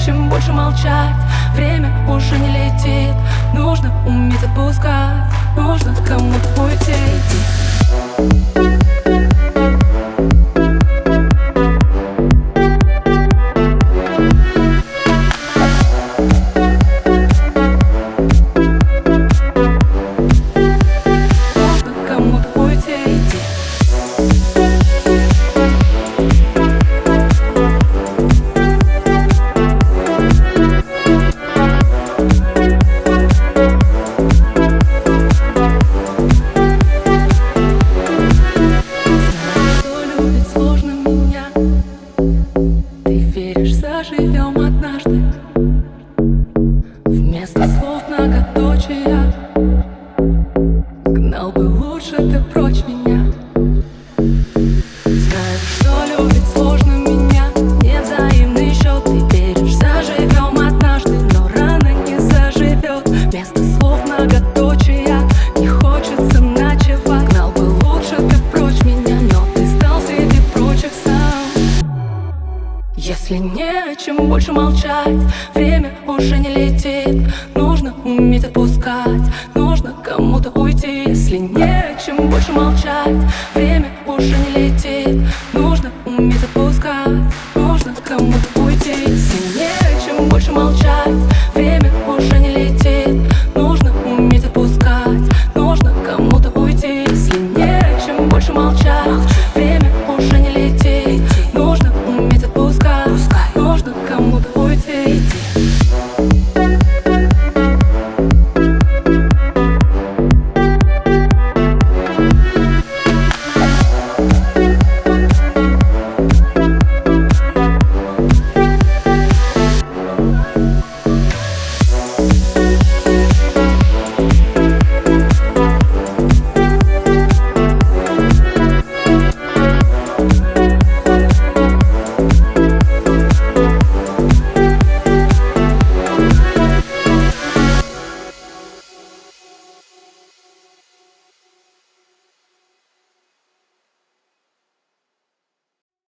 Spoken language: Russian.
чем больше молчать. Время уже не летит. Нужно уметь отпускать. Нужно кому-то уйти. Заживем однажды. Вместо слов многоточия. Гнал бы лучше ты прочь меня. Знаешь, что любить сложно меня. Невзаимный счет, ты веришь, заживем однажды, но рано не заживет. Вместо слов многоточия. Не хочется ночевать. Гнал бы лучше ты прочь меня, но ты стал среди прочих сам. Если не о чем больше молчать, время уже не летит. Нужно уметь отпускать, нужно кому-то уйти. Если не о чем больше молчать, время уже не летит.